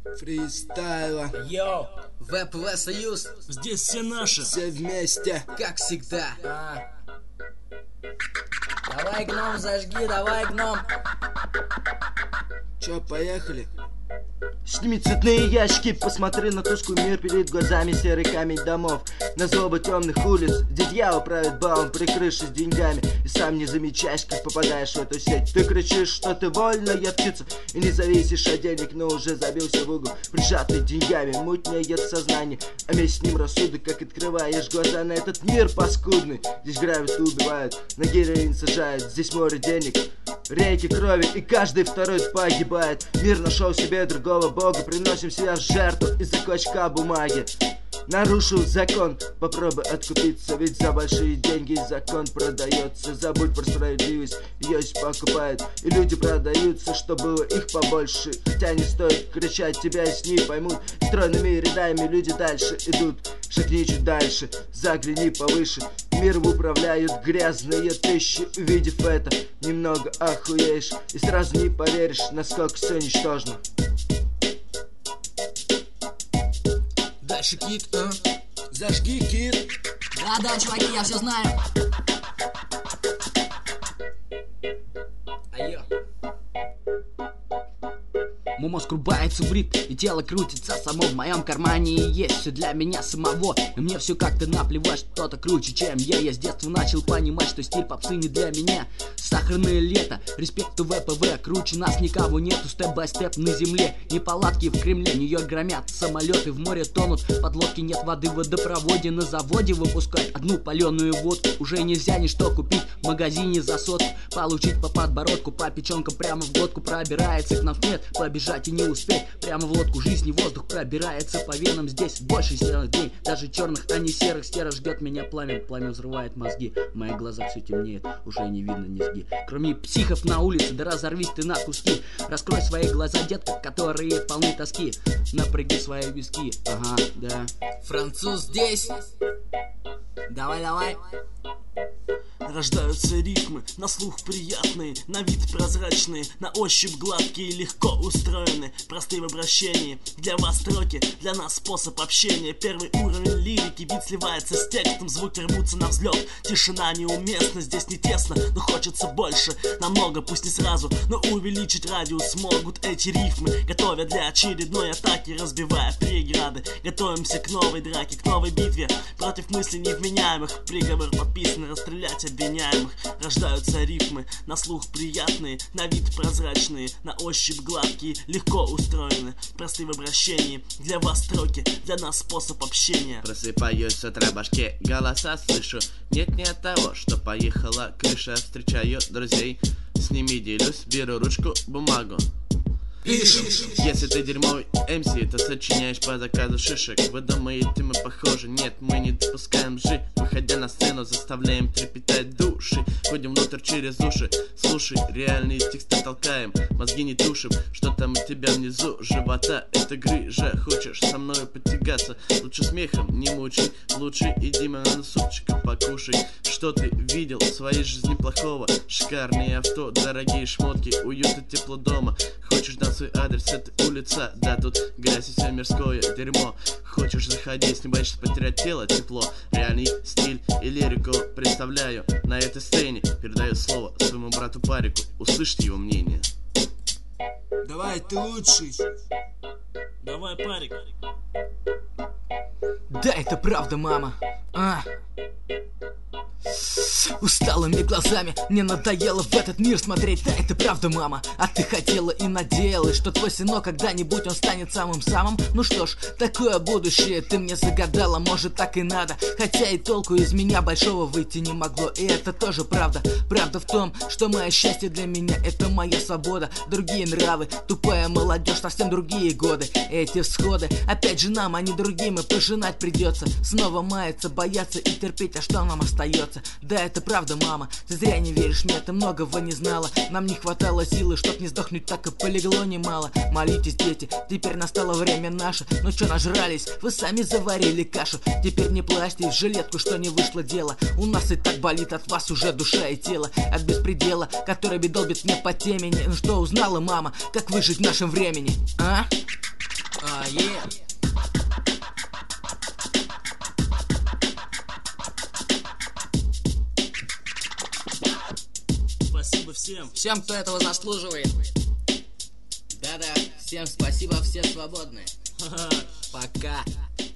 фристайла. Йоу, ВПВ Союз. Здесь все наши. Все вместе. Как всегда. Давай, гном, зажги, давай, гном. Чё, поехали? Сними цветные ящики, посмотри на тусклый мир перед глазами, серый камень домов. На злобу темных улиц, где дьявол правит балом, прикрывшись деньгами. И сам не замечаешь, как попадаешь в эту сеть. Ты кричишь, что ты вольная птица, и не зависишь от денег, но уже забился в угол, прижатый деньгами, мутнеет сознание. А вместе с ним рассудок, как открываешь глаза на этот мир паскудный. Здесь грабят и убивают, на героин сажают, здесь море денег, реки крови, и каждый второй погибает. Мир нашел себе другого бога, приносим себя в жертву из-за клочка бумаги. Нарушил закон, попробуй откупиться, ведь за большие деньги закон продается. Забудь про справедливость, ее покупают, и люди продаются, что было их побольше. Хотя не стоит кричать, тебя с ней поймут. Стройными рядами люди дальше идут. Шагни чуть дальше, загляни повыше. Миром управляют грязные тысячи. Увидев это, немного охуеешь, и сразу не поверишь, насколько все ничтожно. Дальше кит, Зажги, кит. Да, чуваки, я все знаю. Айо. Мой мозг рубается в ритм, и тело крутится само в моем кармане. И есть все для меня самого, и мне все как-то наплевать, что кто-то круче, чем я с детства начал понимать, что стиль попсы не для меня. Сахарное лето, респекту ВПВ, круче нас никого нету, степ-бай-степ на земле. Неполадки в Кремле, Нью-Йорк громят, самолеты в море тонут, подлодки нет воды в водопроводе, на заводе выпускать одну паленую водку. Уже нельзя ничто купить в магазине за сотку, получить по подбородку, по печенкам прямо в глотку. Пробирается к нам свет, побежать и не успеть, прямо в лодку жизни воздух пробирается по венам. Здесь больше серых дней, даже черных, а не серых. Серых ждет меня пламя, пламя взрывает мозги. В моих глазах все темнеет, уже не видно низги. Кроме психов на улице, да разорвись ты на куски. Раскрой свои глаза, детка, которые полны тоски. Напряги свои виски, ага, да. Француз здесь. Давай. Рождаются рифмы, на слух приятные, на вид прозрачные, на ощупь гладкие, легко устроены, простые в обращении. Для вас строки, для нас способ общения. Первый уровень лирики, бит сливается с текстом, звуки рвутся на взлет. Тишина неуместна, здесь не тесно, но хочется больше, намного, пусть не сразу, но увеличить радиус могут эти рифмы. Готовя для очередной атаки, разбивая преграды. Готовимся к новой драке, к новой битве против мыслей невменяемых. Приговор подписан, расстрелять обвиняемых. Рождаются рифмы, на слух приятные, на вид прозрачные, на ощупь гладкие, легко устроены, простые в обращении. Для вас строки, для нас способ общения. Просыпаюсь с утра, башке голоса слышу. Нет того, что поехала крыша. Встречаю друзей, с ними делюсь, беру ручку, бумагу. Пишем. Если ты дерьмовый МС, то сочиняешь по заказу шишек. Вы думаете, мы похожи? Нет, мы не допускаем лжи. Выходя на сцену, заставляем трепетать души. Ходим внутрь через уши. Слушай, реальные тексты толкаем, мозги не тушим. Что там у тебя внизу живота? Это грыжа, хочешь со мной потягаться? Лучше смехом не мучай, лучше иди на супчика покушай. Что ты видел в своей жизни плохого? Шикарные авто, дорогие шмотки, уют и тепло дома. Хочешь дать свой адрес, это улица, да, тут грязь и все мирское дерьмо. Хочешь заходи, если не боишься потерять тело, тепло. Реальный стиль и лирику представляю на этой сцене. Передаю слово своему брату Парику, услышьте его мнение. Давай, ты лучший. Давай, Парик. Да, это правда, мама. Усталыми глазами мне надоело в этот мир смотреть. Да, это правда, мама. А ты хотела и надеялась, что твой сынок когда-нибудь он станет самым-самым. Ну что ж, такое будущее ты мне загадала, может так и надо. Хотя и толку из меня большого выйти не могло. И это тоже правда. Правда в том, что мое счастье для меня это моя свобода. Другие нравы, тупая молодежь, совсем другие годы. Эти всходы, опять же нам, а не другим, и пожинать придется. Снова маяться, бояться и терпеть, а что нам остается? Да, это правда, мама, ты зря не веришь мне, ты многого не знала. Нам не хватало силы, чтоб не сдохнуть, так и полегло немало. Молитесь, дети, теперь настало время наше. Ну чё нажрались, вы сами заварили кашу. Теперь не плачьте в жилетку, что не вышло дело. У нас и так болит от вас уже душа и тело. От беспредела, который долбит мне по темени. Ну что узнала мама, как выжить в нашем времени, а? Спасибо всем. Всем, кто этого заслуживает. Да-да, всем спасибо, все свободны. Пока.